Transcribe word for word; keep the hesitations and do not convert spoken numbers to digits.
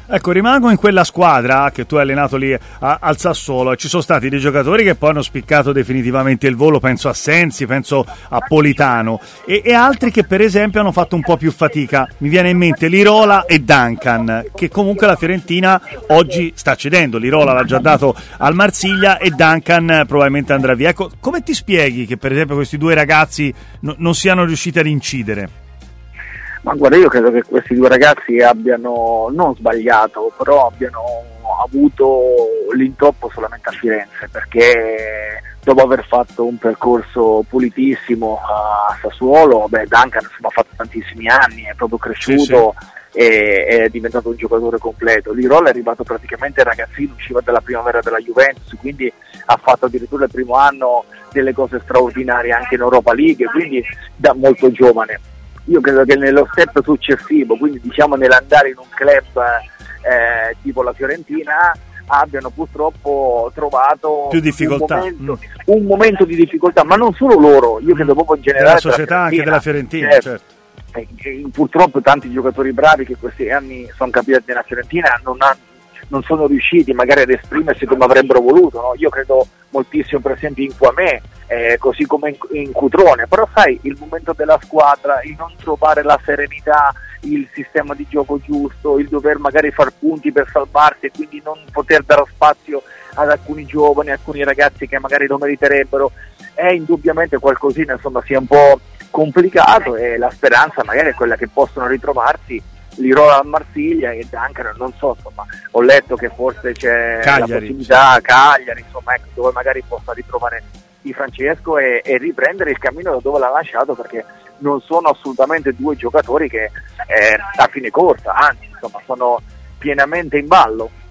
Ecco, rimango in quella squadra che tu hai allenato lì a, al Sassuolo e ci sono stati dei giocatori che poi hanno spiccato definitivamente il volo, penso a Sensi, penso a Politano e, e altri che per esempio hanno fatto un po' più fatica. Mi viene in mente Lirola e Duncan, che comunque la Fiorentina oggi sta cedendo. Lirola l'ha già dato al Marsiglia e Duncan probabilmente andrà via. Ecco, come ti spieghi che per esempio questi due ragazzi no, non siano riusciti ad incidere? Ma guarda, io credo che questi due ragazzi abbiano non sbagliato, però abbiano avuto l'intoppo solamente a Firenze, perché dopo aver fatto un percorso pulitissimo a Sassuolo, beh, Duncan insomma, ha fatto tantissimi anni, è proprio cresciuto, sì, sì. E è diventato un giocatore completo. Lirola è arrivato praticamente ragazzino, usciva dalla primavera della Juventus, quindi ha fatto addirittura il primo anno delle cose straordinarie anche in Europa League, quindi da molto giovane. Io credo che nello step successivo, quindi diciamo nell'andare in un club eh, tipo la Fiorentina, abbiano purtroppo trovato più difficoltà. Un momento, mm. un momento di difficoltà, ma non solo loro, io credo proprio in generale della società, anche della Fiorentina, certo. certo. E, e, purtroppo tanti giocatori bravi che questi anni sono capitati nella Fiorentina non hanno non sono riusciti magari ad esprimersi come avrebbero voluto, no? Io credo moltissimo per esempio in Quamè, eh, così come in, in Cutrone, però sai, il momento della squadra, il non trovare la serenità, il sistema di gioco giusto, il dover magari far punti per salvarsi e quindi non poter dare spazio ad alcuni giovani, alcuni ragazzi che magari lo meriterebbero, è indubbiamente qualcosina, insomma, sia un po' complicato, e la speranza magari è quella che possono ritrovarsi Lirola al Marsiglia e Duncan, non so, insomma, ho letto che forse c'è Cagliari, la possibilità a Cagliari, insomma, ecco, dove magari possa ritrovare Di Francesco e, e riprendere il cammino da dove l'ha lasciato, perché non sono assolutamente due giocatori che eh, a fine corsa, anzi, insomma, sono pienamente in ballo.